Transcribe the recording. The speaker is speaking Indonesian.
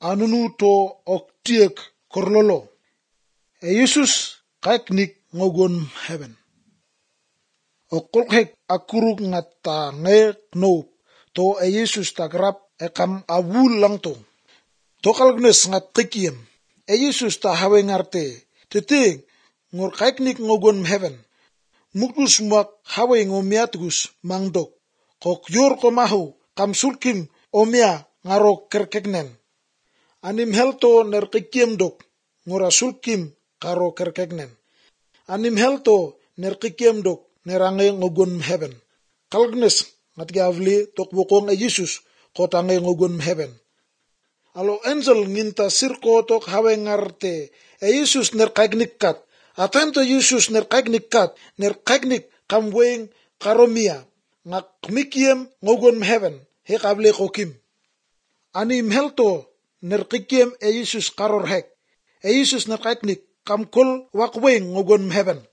anunu to ok tiek korlolo. Yesus kaiknik ngogon heaven. Okolhek akuruk ngata ngek noup to Yesus tagrap ekam awul lang to. To kalgnes ngat kikiem. Yesus ta hawe ngarte. Teting ngur kaiknik ngogon heaven. Muktus muak hawe ngomiatgus mangdok. Kok yor komahu kam sulkim omia ngaro kerkeknen. Anim helto ner kikiem dok ngura sulkim karo kerkeknen. Anim helto ner kikiem dok nerange ngogon heaven. Kalgnes ngat gavli tok bokong Yesus kotange ngogon heaven. Alo angel nginta sirko tok hawe ngarte Yesus ner kaiknik kat. Atento Yesus ner kaiknik kat ner kaiknik kam weng karomia ngak mikiem ngogon heaven he kable kokim. Anim helto ner kikiem Yesus karor hek. Yesus ner kaiknik kam kol wak weng ngogon heaven.